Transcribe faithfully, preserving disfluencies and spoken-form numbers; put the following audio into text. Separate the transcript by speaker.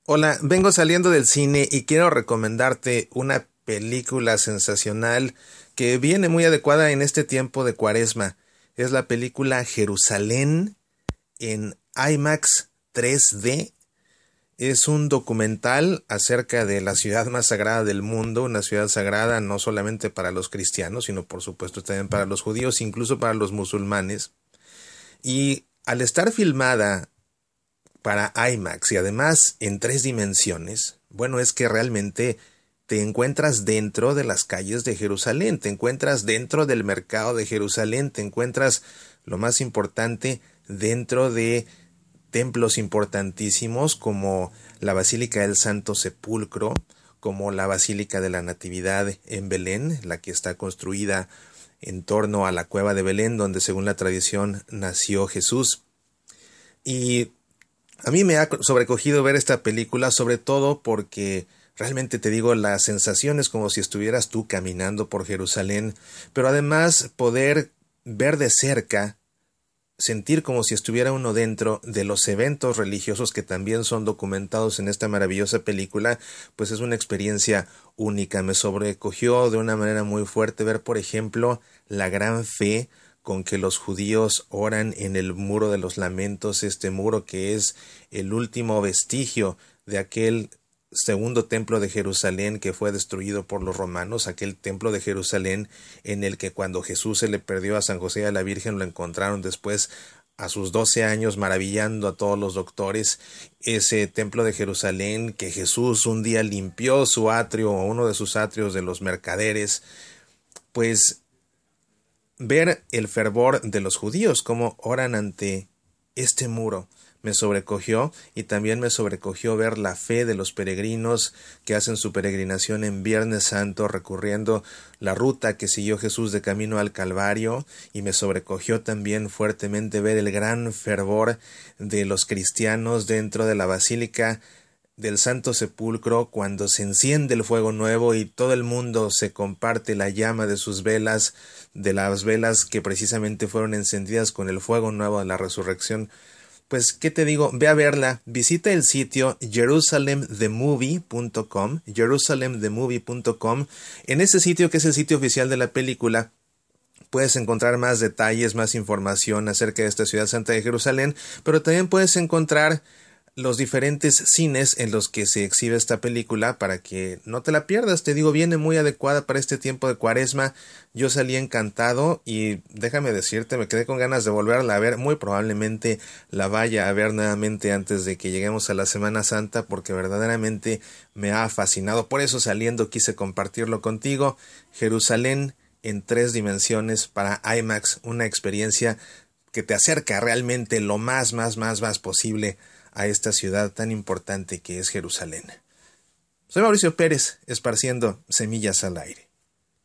Speaker 1: Hola, vengo saliendo del cine y quiero recomendarte una película sensacional que viene muy adecuada en este tiempo de Cuaresma. Es la película Jerusalén en IMAX tres D. Es un documental acerca de la ciudad más sagrada del mundo, una ciudad sagrada no solamente para los cristianos, sino por supuesto también para los judíos, incluso para los musulmanes. Y al estar filmada para IMAX y además en tres dimensiones, bueno, es que realmente te encuentras dentro de las calles de Jerusalén, te encuentras dentro del mercado de Jerusalén, te encuentras, lo más importante, dentro de templos importantísimos como la Basílica del Santo Sepulcro, como la Basílica de la Natividad en Belén, la que está construida en torno a la cueva de Belén, donde según la tradición nació Jesús. Y a mí me ha sobrecogido ver esta película, sobre todo porque realmente te digo, la sensación es como si estuvieras tú caminando por Jerusalén, pero además poder ver de cerca, sentir como si estuviera uno dentro de los eventos religiosos que también son documentados en esta maravillosa película, pues es una experiencia única. Me sobrecogió de una manera muy fuerte ver, por ejemplo, la gran fe con que los judíos oran en el muro de los lamentos, este muro que es el último vestigio de aquel segundo templo de Jerusalén que fue destruido por los romanos, aquel templo de Jerusalén en el que cuando Jesús se le perdió a San José y a la Virgen lo encontraron después a sus doce años maravillando a todos los doctores, ese templo de Jerusalén que Jesús un día limpió su atrio o uno de sus atrios de los mercaderes. Pues ver el fervor de los judíos, cómo oran ante este muro, me sobrecogió, y también me sobrecogió ver la fe de los peregrinos que hacen su peregrinación en Viernes Santo recurriendo la ruta que siguió Jesús de camino al Calvario, y me sobrecogió también fuertemente ver el gran fervor de los cristianos dentro de la Basílica del Santo Sepulcro cuando se enciende el fuego nuevo y todo el mundo se comparte la llama de sus velas, de las velas que precisamente fueron encendidas con el fuego nuevo de la resurrección. Pues, ¿qué te digo? Ve a verla, visita el sitio jerusalem the movie punto com, jerusalem the movie punto com. En ese sitio, que es el sitio oficial de la película, puedes encontrar más detalles, más información acerca de esta ciudad santa de Jerusalén, pero también puedes encontrar los diferentes cines en los que se exhibe esta película para que no te la pierdas. Te digo, viene muy adecuada para este tiempo de Cuaresma. Yo salí encantado y déjame decirte, me quedé con ganas de volverla a ver. Muy probablemente la vaya a ver nuevamente antes de que lleguemos a la Semana Santa, porque verdaderamente me ha fascinado. Por eso, saliendo, quise compartirlo contigo. Jerusalén en tres dimensiones para IMAX, una experiencia que te acerca realmente lo más, más, más, más posible a esta ciudad tan importante que es Jerusalén. Soy Mauricio Pérez, esparciendo semillas al aire.